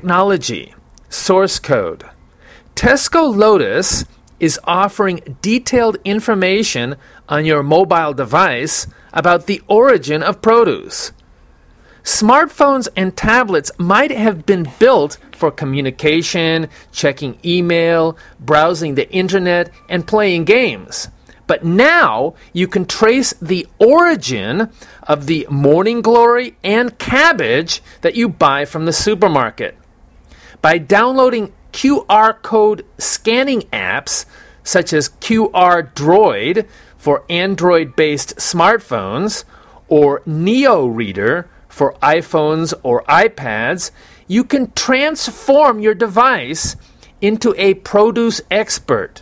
technology. Source code. Tesco Lotus is offering detailed information on your mobile device about the origin of produce. Smartphones and tablets might have been built for communication, checking email, browsing the internet, and playing games. But now you can trace the origin of the morning glory and cabbage that you buy from the supermarket. By downloading QR code scanning apps such as QR Droid for Android-based smartphones or Neo Reader for iPhones or iPads, you can transform your device into a produce expert.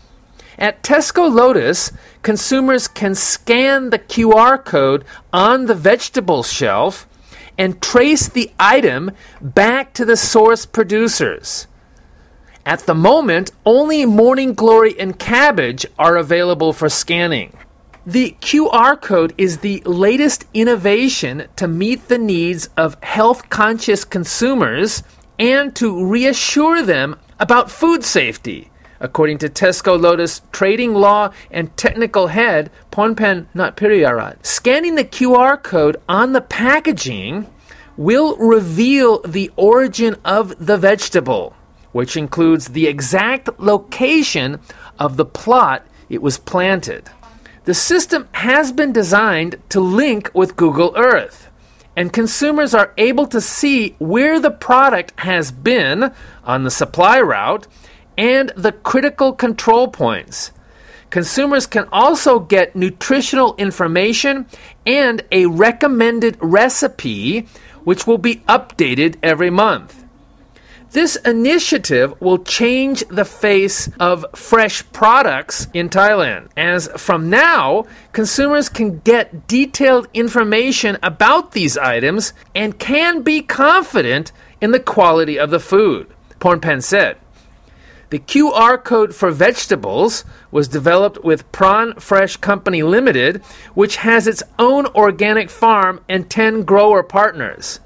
At Tesco Lotus, consumers can scan the QR code on the vegetable shelf and trace the item back to the source producers. At the moment, only Morning Glory and cabbage are available for scanning. The QR code is the latest innovation to meet the needs of health-conscious consumers and to reassure them about food safety, according to Tesco Lotus trading law and technical head Ponpan Natpiriarat. Scanning the QR code on the packaging will reveal the origin of the vegetable, which includes the exact location of the plot it was planted. The system has been designed to link with Google Earth, and consumers are able to see where the product has been on the supply route and the critical control points. Consumers can also get nutritional information and a recommended recipe, which will be updated every month. This initiative will change the face of fresh products in Thailand, as from now, consumers can get detailed information about these items and can be confident in the quality of the food, Pornpan said. The QR code for vegetables was developed with Prawn Fresh Company Limited, which has its own organic farm and 10 grower partners.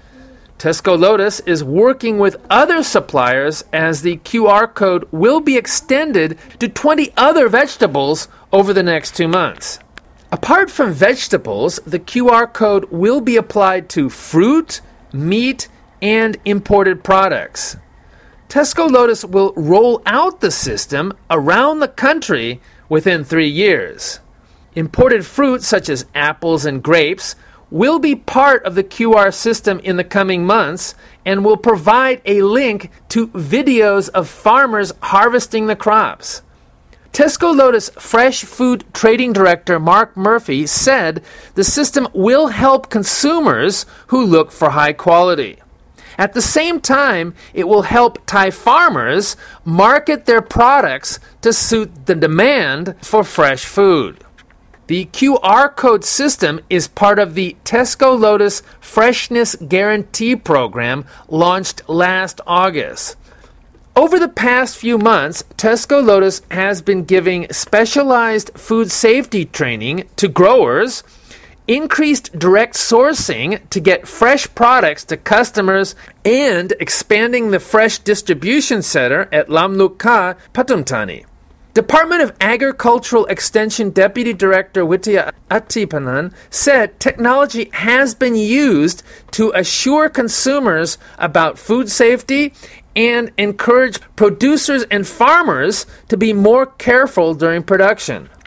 Tesco Lotus is working with other suppliers as the QR code will be extended to 20 other vegetables over the next 2 months. Apart from vegetables, the QR code will be applied to fruit, meat, and imported products. Tesco Lotus will roll out the system around the country within 3 years. Imported fruit such as apples and grapes will be part of the QR system in the coming months and will provide a link to videos of farmers harvesting the crops. Tesco Lotus Fresh Food Trading Director Mark Murphy said the system will help consumers who look for high quality. At the same time, it will help Thai farmers market their products to suit the demand for fresh food. The QR code system is part of the Tesco Lotus Freshness Guarantee program launched last August. Over the past few months, Tesco Lotus has been giving specialized food safety training to growers, increased direct sourcing to get fresh products to customers, and expanding the fresh distribution center at Lamluk Ka, Pathum Thani. Department of Agricultural Extension Deputy Director Witya Atipanan said technology has been used to assure consumers about food safety and encourage producers and farmers to be more careful during production.